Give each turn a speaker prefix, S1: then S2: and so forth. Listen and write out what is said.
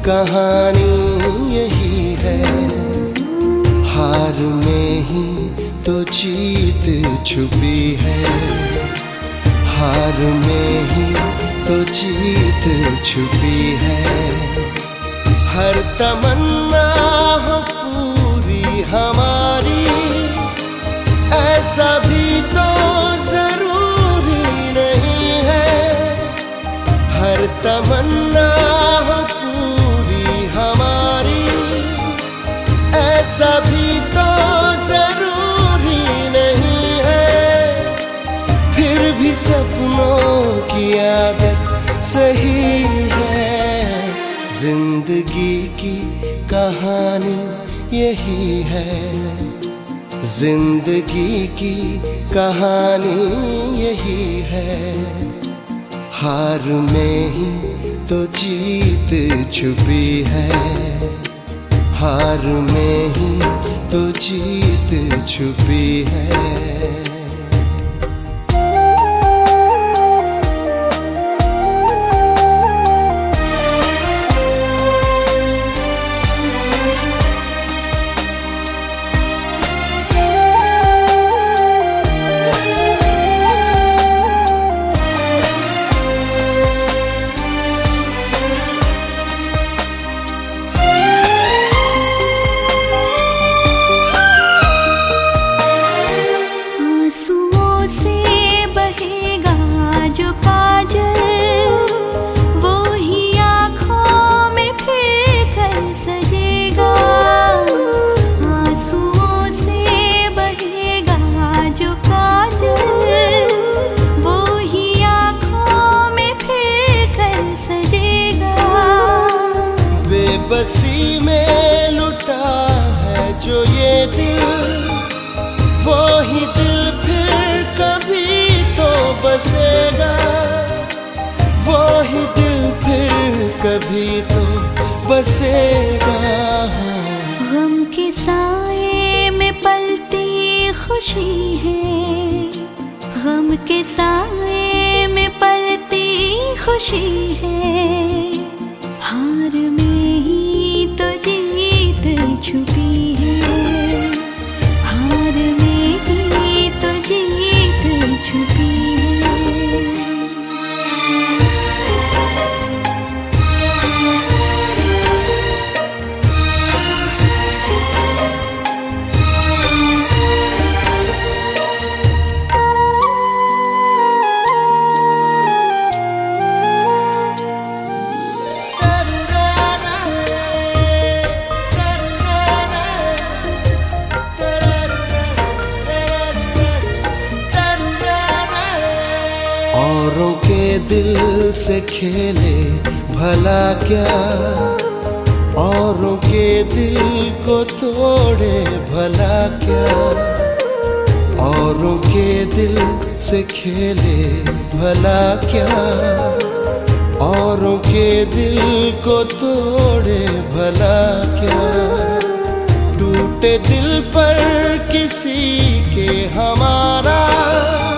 S1: कहानी यही है, हार में ही तो जीत छुपी है, हार में ही तो जीत छुपी है। हर तमन्ना हो पूरी हमारी, ऐसा भी तो जरूरी नहीं है। हर तमन्ना हो पूरी हमारी, ऐसा भी तो जरूरी नहीं है। फिर भी सपनों की आदत सही है, जिंदगी की कहानी यही है, जिंदगी की कहानी यही है। हार में ही तो जीत छुपी है, हार में ही तो जीत छुपी है। बसी में लुटा है जो ये दिल, वो ही दिल फिर कभी तो बसेगा, वो ही दिल फिर कभी तो बसेगा।
S2: गम के साए में पलती खुशी है, गम के साए में पलती खुशी है। हार में ही तो जीत छुपी है, हार में ही तो जीत छुपी है।
S1: औरों के दिल से खेले भला क्या, औरों के दिल को तोड़े भला क्या। औरों के दिल से खेले भला क्या, औरों के दिल को तोड़े भला क्या। टूटे दिल पर किसी के हमारा